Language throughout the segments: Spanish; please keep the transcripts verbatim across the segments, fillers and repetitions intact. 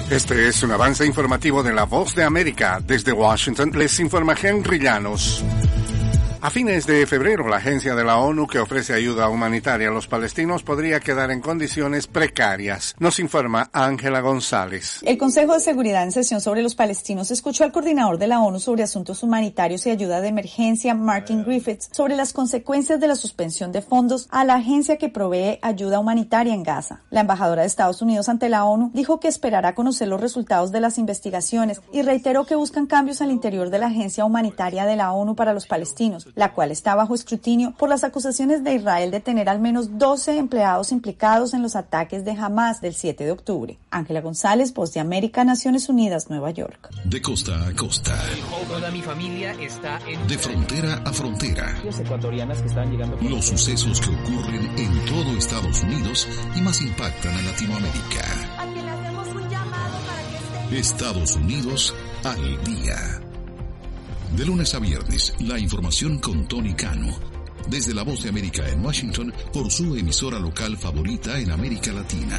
Este es un avance informativo de La Voz de América. Desde Washington les informa Henry Llanos. A fines de febrero, la agencia de la ONU que ofrece ayuda humanitaria a los palestinos podría quedar en condiciones precarias. Nos informa Ángela González. El Consejo de Seguridad en sesión sobre los palestinos escuchó al coordinador de la ONU sobre asuntos humanitarios y ayuda de emergencia, Martin Griffiths, sobre las consecuencias de la suspensión de fondos a la agencia que provee ayuda humanitaria en Gaza. La embajadora de Estados Unidos ante la ONU dijo que esperará conocer los resultados de las investigaciones y reiteró que buscan cambios al interior de la agencia humanitaria de la ONU para los palestinos, la cual está bajo escrutinio por las acusaciones de Israel de tener al menos doce empleados implicados en los ataques de Hamas del siete de octubre. Ángela González, Voz de América, Naciones Unidas, Nueva York. De costa a costa. Toda mi familia está en... De frontera a frontera. Los ecuatorianas que están llegando... Los sucesos que ocurren en todo Estados Unidos y más impactan a Latinoamérica. A quien le hacemos un llamado para que esté... Estados Unidos al día. De lunes a viernes, la información con Tony Cano. Desde La Voz de América en Washington, por su emisora local favorita en América Latina.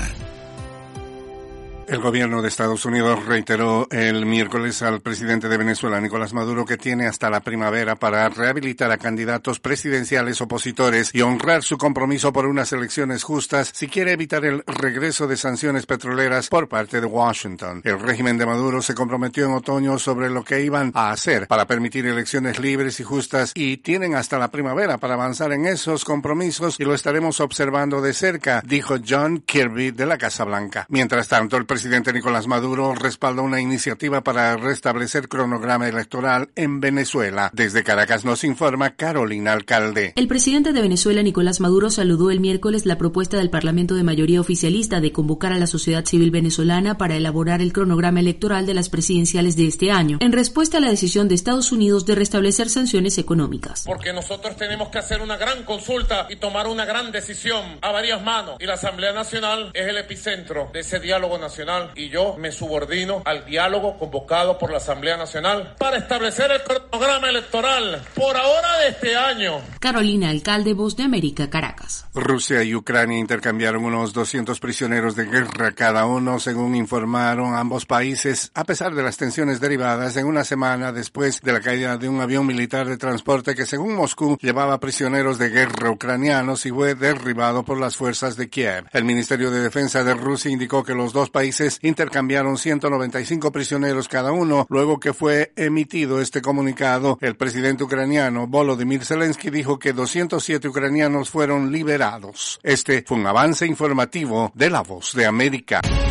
El gobierno de Estados Unidos reiteró el miércoles al presidente de Venezuela, Nicolás Maduro, que tiene hasta la primavera para rehabilitar a candidatos presidenciales opositores y honrar su compromiso por unas elecciones justas si quiere evitar el regreso de sanciones petroleras por parte de Washington. El régimen de Maduro se comprometió en otoño sobre lo que iban a hacer para permitir elecciones libres y justas y tienen hasta la primavera para avanzar en esos compromisos y lo estaremos observando de cerca, dijo John Kirby de la Casa Blanca. Mientras tanto, el El presidente Nicolás Maduro respaldó una iniciativa para restablecer cronograma electoral en Venezuela. Desde Caracas nos informa Carolina Alcalde. El presidente de Venezuela, Nicolás Maduro, saludó el miércoles la propuesta del Parlamento de mayoría oficialista de convocar a la sociedad civil venezolana para elaborar el cronograma electoral de las presidenciales de este año, en respuesta a la decisión de Estados Unidos de restablecer sanciones económicas. Porque nosotros tenemos que hacer una gran consulta y tomar una gran decisión a varias manos, y la Asamblea Nacional es el epicentro de ese diálogo nacional. Y yo me subordino al diálogo convocado por la Asamblea Nacional para establecer el cronograma electoral por ahora de este año. Carolina Alcalde, Voz de América, Caracas. Rusia y Ucrania intercambiaron unos doscientos prisioneros de guerra cada uno, según informaron ambos países, a pesar de las tensiones derivadas en una semana después de la caída de un avión militar de transporte que, según Moscú, llevaba prisioneros de guerra ucranianos y fue derribado por las fuerzas de Kiev. El Ministerio de Defensa de Rusia indicó que los dos países intercambiaron ciento noventa y cinco prisioneros cada uno. Luego que fue emitido este comunicado, el presidente ucraniano Volodymyr Zelensky dijo que doscientos siete ucranianos fueron liberados. Este fue un avance informativo de La Voz de América.